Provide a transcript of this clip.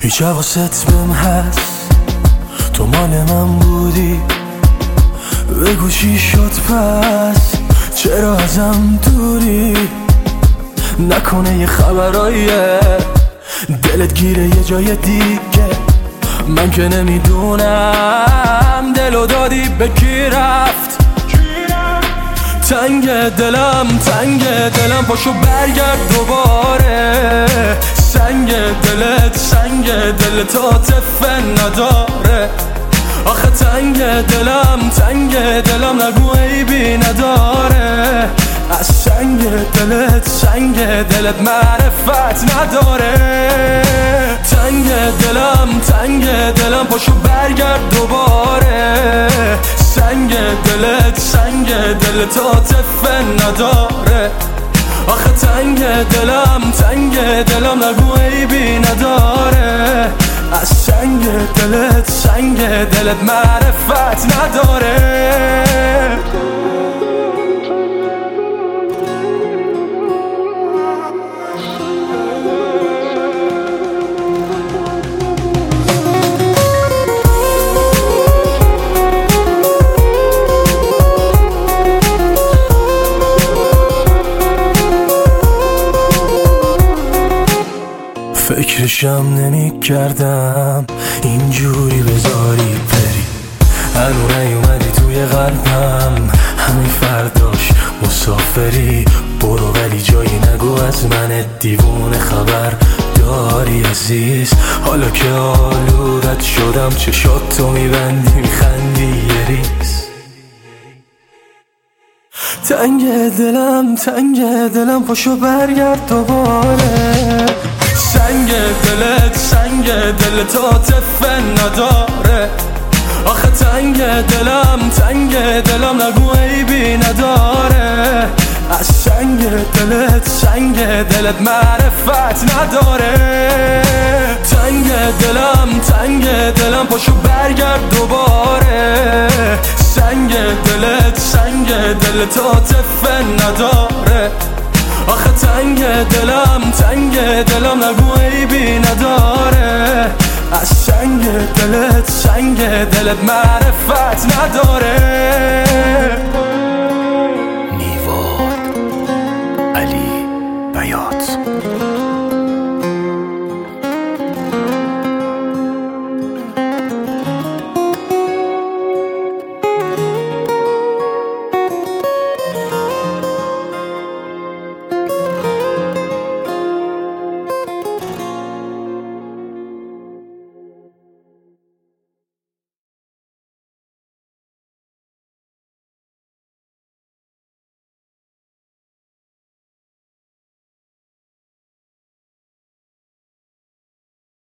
هیچ حواست بهم هست تو مال من بودی، بگو چی شد پس چرا ازم دوری؟ نکنه یه خبراییه دلت گیره یه جای دیگه، من که نمیدونم دلو دادی به کی رفت. تنگ دلم پاشو برگرد دوباره، سنگ دلت عاطفه نداره. آخه تنگ دلم نگو عیبی نداره، از سنگ دلت معرفت نداره. تنگ دلم پاشو برگرد دوباره، سنگ دلت عاطفه نداره. آخه تنگ دلم نگو عیبی نداره، از سنگ دلت معرفت نداره. فکرشم نمی کردم اینجوری بذاری بری، هنو نیومدی توی قلبم، همین فرداش مسافری. برو ولی جایی نگو از من دیوونه خبر داری عزیز. حالا که آلودت شدم چشات تو میبندی میخندی یه ریز. تنگ دلم پاشو برگرد دوباره، سنگ دلت عاطفه نداره. آخه تنگ دلم نگو عیبی نداره، از سنگ دلت معرفت نداره. تنگ دلم پاشو برگرد دوباره، سنگ دلت عاطفه نداره. آخه تنگ دلم نگو عیبی نداره، از سنگ دلت معرفت نداره.